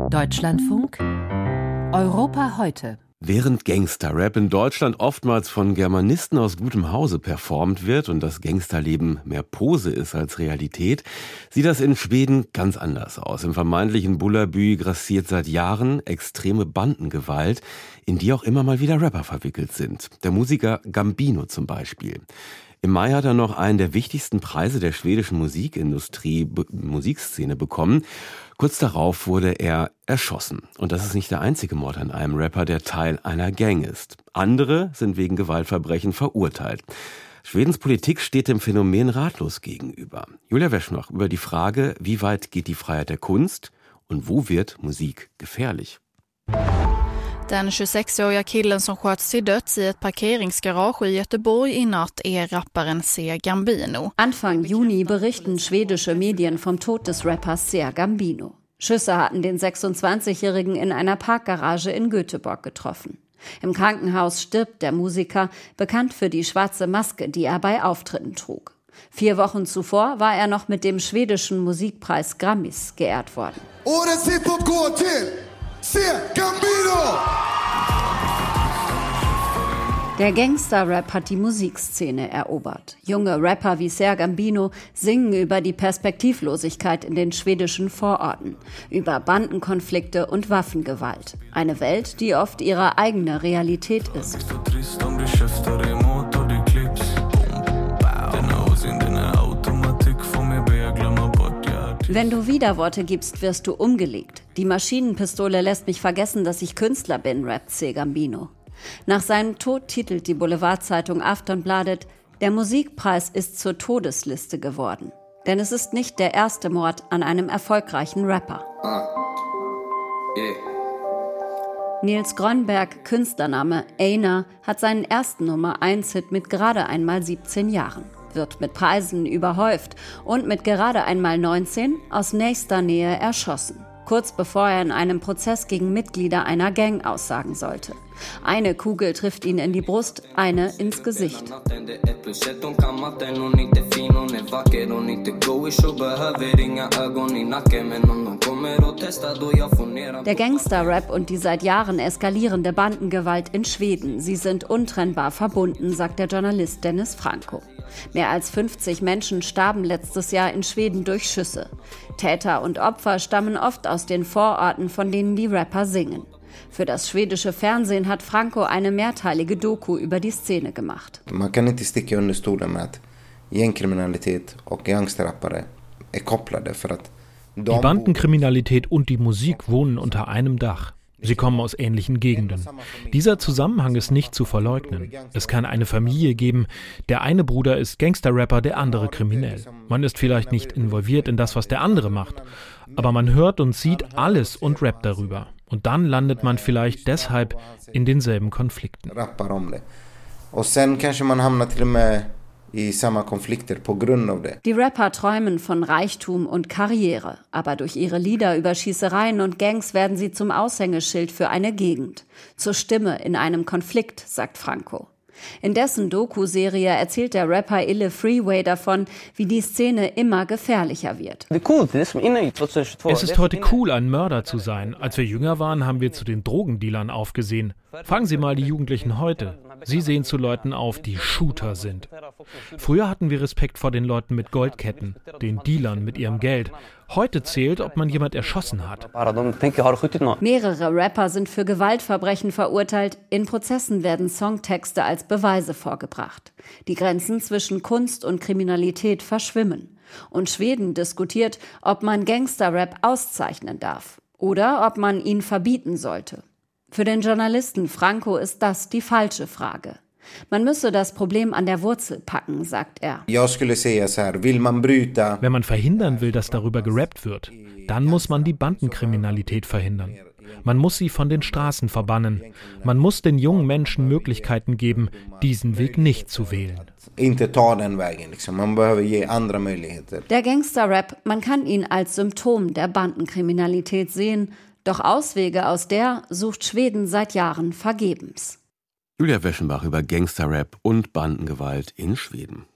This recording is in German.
Deutschlandfunk Europa heute. Während Gangster-Rap in Deutschland oftmals von Germanisten aus gutem Hause performt wird und das Gangsterleben mehr Pose ist als Realität, sieht das in Schweden ganz anders aus. Im vermeintlichen Bullerbü grassiert seit Jahren extreme Bandengewalt, in die auch immer mal wieder Rapper verwickelt sind. Der Musiker Gambino zum Beispiel. Im Mai hat er noch einen der wichtigsten Preise der schwedischen Musikszene bekommen. Kurz darauf wurde er erschossen. Und das ist nicht der einzige Mord an einem Rapper, der Teil einer Gang ist. Andere sind wegen Gewaltverbrechen verurteilt. Schwedens Politik steht dem Phänomen ratlos gegenüber. Julia Weschnach über die Frage, wie weit geht die Freiheit der Kunst und wo wird Musik gefährlich? Den 26-åriga killen som sköts till döds i ett parkeringsgarage i Göteborg i natt är rapparen Ser Gambino. Anfang Juni berichten schwedische Medien vom Tod des Rappers Ser Gambino. Schüsse hatten den 26-Jährigen in einer Parkgarage in Göteborg getroffen. Im Krankenhaus stirbt der Musiker, bekannt für die schwarze Maske, die er bei Auftritten trug. 4 Wochen zuvor war er noch mit dem schwedischen Musikpreis Grammis geehrt worden. Årets hiphop går till Ser Gambino! Der Gangster-Rap hat die Musikszene erobert. Junge Rapper wie Ser Gambino singen über die Perspektivlosigkeit in den schwedischen Vororten, über Bandenkonflikte und Waffengewalt. Eine Welt, die oft ihre eigene Realität ist. Wenn du Widerworte gibst, wirst du umgelegt. Die Maschinenpistole lässt mich vergessen, dass ich Künstler bin, rappt Ser Gambino. Nach seinem Tod titelt die Boulevardzeitung Aftonbladet, der Musikpreis ist zur Todesliste geworden. Denn es ist nicht der erste Mord an einem erfolgreichen Rapper. Nils Grönberg, Künstlername Einar, hat seinen ersten Nummer-1-Hit mit gerade einmal 17 Jahren. Wird mit Preisen überhäuft und mit gerade einmal 19 aus nächster Nähe erschossen. Kurz bevor er in einem Prozess gegen Mitglieder einer Gang aussagen sollte. Eine Kugel trifft ihn in die Brust, eine ins Gesicht. Der Gangster-Rap und die seit Jahren eskalierende Bandengewalt in Schweden, sie sind untrennbar verbunden, sagt der Journalist Dennis Franco. Mehr als 50 Menschen starben letztes Jahr in Schweden durch Schüsse. Täter und Opfer stammen oft aus den Vororten, von denen die Rapper singen. Für das schwedische Fernsehen hat Franco eine mehrteilige Doku über die Szene gemacht. Man kann nicht sticka under stolen med att gängkriminalitet och gangsterrappare är kopplade för att die Bandenkriminalität und die Musik wohnen unter einem Dach. Sie kommen aus ähnlichen Gegenden. Dieser Zusammenhang ist nicht zu verleugnen. Es kann eine Familie geben, der eine Bruder ist Gangsterrapper, der andere kriminell. Man ist vielleicht nicht involviert in das, was der andere macht, aber man hört und sieht alles und rappt darüber. Und dann landet man vielleicht deshalb in denselben Konflikten. Die Rapper träumen von Reichtum und Karriere, aber durch ihre Lieder über Schießereien und Gangs werden sie zum Aushängeschild für eine Gegend, zur Stimme in einem Konflikt, sagt Franco. In dessen Doku-Serie erzählt der Rapper Ille Freeway davon, wie die Szene immer gefährlicher wird. Es ist heute cool, ein Mörder zu sein. Als wir jünger waren, haben wir zu den Drogendealern aufgesehen. Fragen Sie mal die Jugendlichen heute. Sie sehen zu Leuten auf, die Shooter sind. Früher hatten wir Respekt vor den Leuten mit Goldketten, den Dealern mit ihrem Geld. Heute zählt, ob man jemand erschossen hat. Mehrere Rapper sind für Gewaltverbrechen verurteilt. In Prozessen werden Songtexte als Beweise vorgebracht. Die Grenzen zwischen Kunst und Kriminalität verschwimmen. Und Schweden diskutiert, ob man Gangsterrap auszeichnen darf oder ob man ihn verbieten sollte. Für den Journalisten Franco ist das die falsche Frage. Man müsse das Problem an der Wurzel packen, sagt er. Wenn man verhindern will, dass darüber gerappt wird, dann muss man die Bandenkriminalität verhindern. Man muss sie von den Straßen verbannen. Man muss den jungen Menschen Möglichkeiten geben, diesen Weg nicht zu wählen. Der Gangsterrap, man kann ihn als Symptom der Bandenkriminalität sehen, doch Auswege aus der sucht Schweden seit Jahren vergebens. Julia Weschenbach über Gangsterrap und Bandengewalt in Schweden.